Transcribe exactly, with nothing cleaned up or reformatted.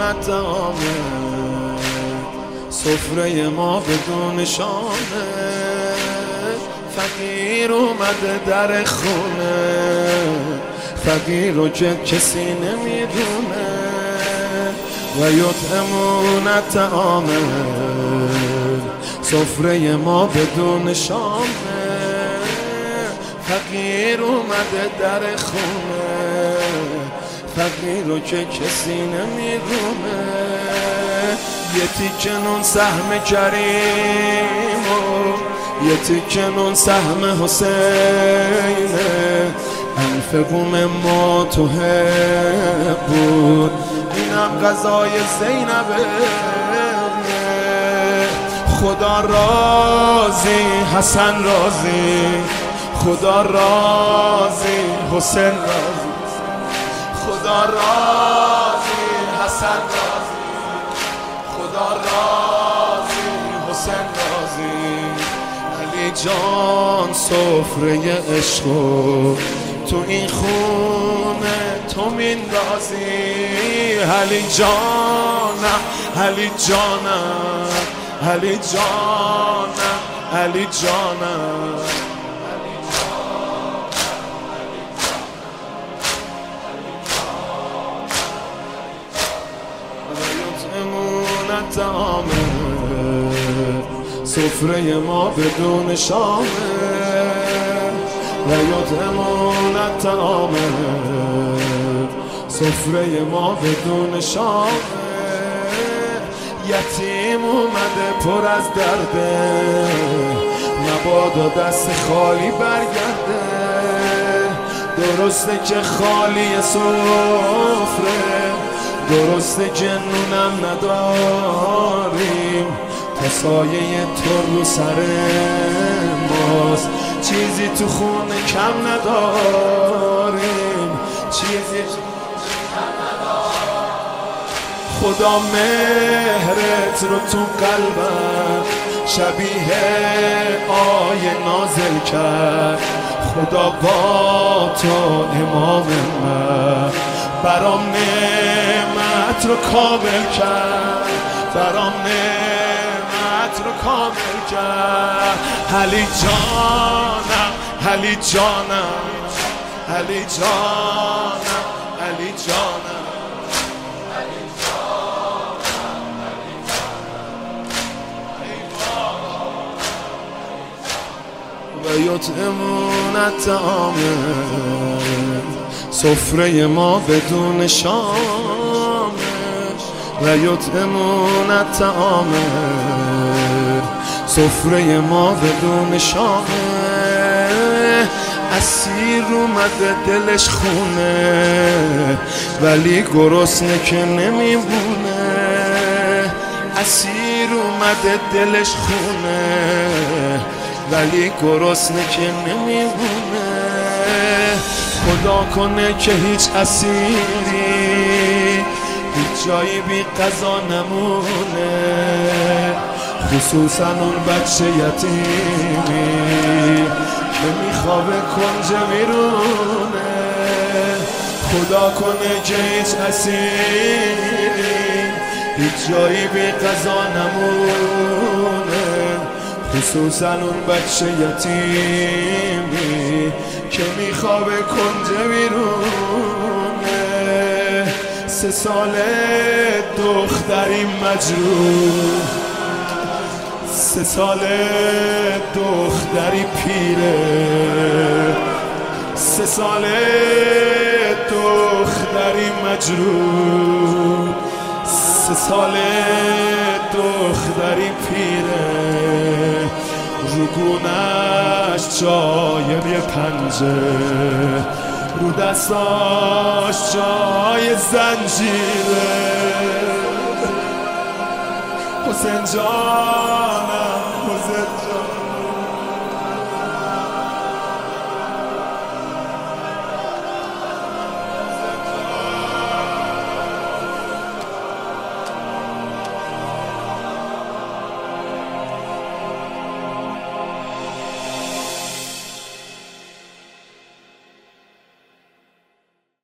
اومد دامه، سفره ما بدون شامه، فقیر اومده در خونه، فقیر رو که کسی نمیدونه، و یطعمون الطعامه، سفره ما بدون شامه، فقیر اومده در خونه، فقیر رو که کسی نمیدونه، یه تیکه نون سهم کریم و یه تیکه نون سهم حسینه، انفقوم ما تو بود، اینم غذای زینبه، خدا راضی حسن راضی، خدا راضی حسین راضی، خدا راضی حسن راضی، خدا راضی حسین راضی، علی جان سفره عشقو تو این خونه تو میندازی، علی جانم علی جانم علی جانم علی جانم، طعامه، سفره ما بدون شامه، و یطعمون الطعامه، سفره ما بدون شامه، یتیم اومده پر از درده، مبادا دست خالی برگرده، درسته که خالی سفره، درسته که نونم نداریم، تا سایه تو رو سر ماست، چیزی تو خونه کم نداریم، چیزی تو کم نداریم، خدا مهرت رو تو قلبم شبیه آیه نازل کرد، خدا با تو امام من برام نعمت رو کامل کرد، برام نعمت رو کامل کرد، علی جانم علی جانم علی جانم علی جانم علی جانم علی جانم، و یطعمون الطعامه، سفره ما بدون شامه، و یطعمون الطعامه، سفره ما بدون شامه، اسیر اومده دلش خونه، ولی گرسنه که نمیمونه، اسیر اومده دلش خونه، ولی گرسنه که نمیمونه، خدا کنه که هیچ اسیری هیچ جایی بی قضا نمونه، خصوصا اون بچه یتیمی که میخوابه کنج میرونه، خدا کنه که هیچ اسیری هیچ جایی بی قضا نمونه، خصوصا اون بچه یتیمی که میخوابه کنج بیرونه، سه ساله دختری مجروح، سه ساله دختری پیره، سه ساله دختری مجروح، سه ساله دختری پیره، روگونش جای یه پنجه، رو دستاش جای زنجیره، حسین جانم حسین